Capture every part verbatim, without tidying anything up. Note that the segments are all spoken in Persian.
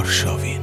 آرشاوین.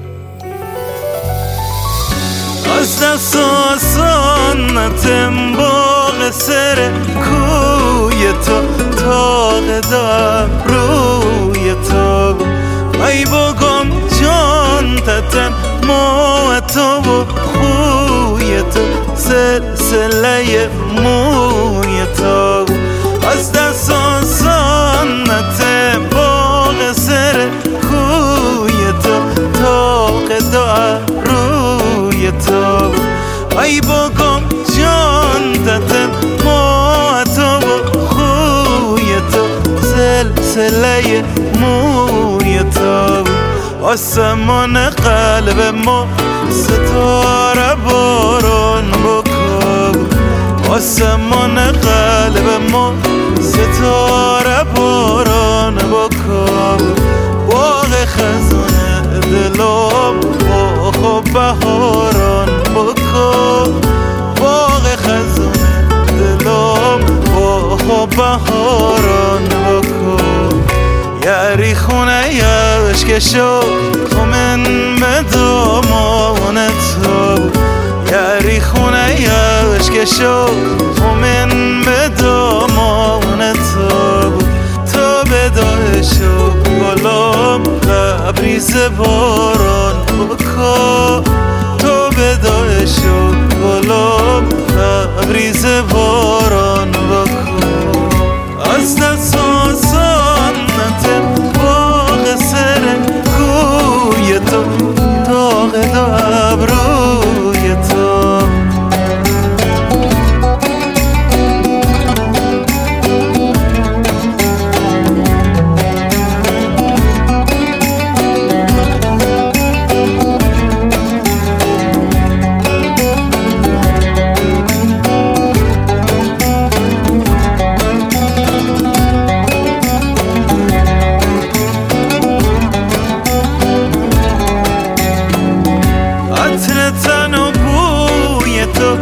از دست آسانتم باغ سر کوی تو، تاق دارم روی تو. ای بگم جان تتن ما تو و خوی تو، سلسله موی تو. از دست آسانتم باغ سر کوی تو، تاق دارم روی تو. ای بگم جان تتن ما تو و خوی تو، سلسله موی تو. آسمان قلب ما ستاره باران بکن، آسمان قلب ما ستاره باران بکن. باغ خزانه دلم با خوب بهاران بکن، باغ خزانه دلم با خوب بهاران بکن. یاری خونه یاش که شو من به دامان تو، یاری خونه یاش که شو من به دامان تو. تو به داشو گلام لبریز باران بکن، تو به داشو گلام لبریز باران بکن. از دست آسانتم باغ سر کوی تو، تاق دارم روی تو. تن و بوی تو،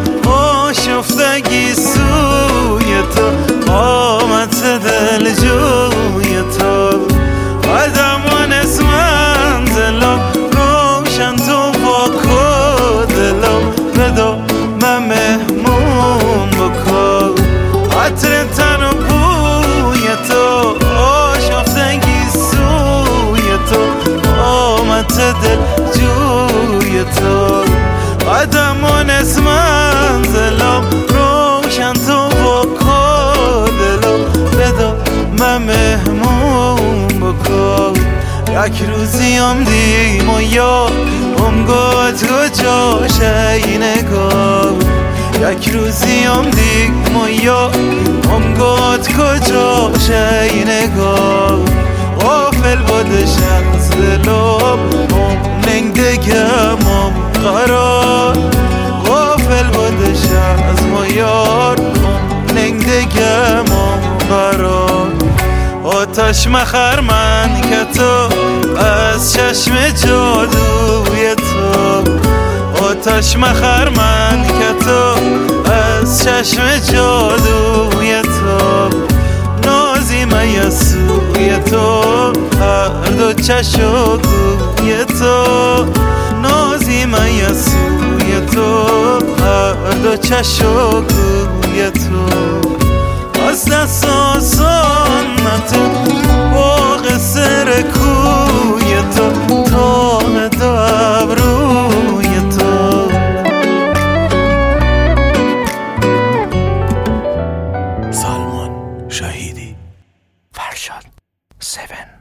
آشفتگی سوی تو، قامت دل جوی تو. قدمان از منزلم روشن تو با کدلم، بدا من مهمون بکن. عطر تن و بوی تو، آشفتگی سوی تو، قامت دل جوی تو. قدمان از منزلم روشن تو با کدلم، بدا من مهمون بکن. یک روزیم دیم و یا امگاد کجاشه نگاه، یک روزیم دیم و یا امگاد کجاشه نگاه. غافل بودشم از دلم ننگ دگم قرار، غافل بودشم از ما یار ننگ دگم قرار. آتش مخر من که تو از چشم جادوی تو، آتش مخر من که تو از چشم جادوی تو. نازی میسوی تو هر دو چشم گوی تو، نازی میسوی تو هر دو چشم گوی تو. از دست آسانت باغ سر کوی تو، تاق دارم روی تو. سلمان شهیدی، فرشاد سون.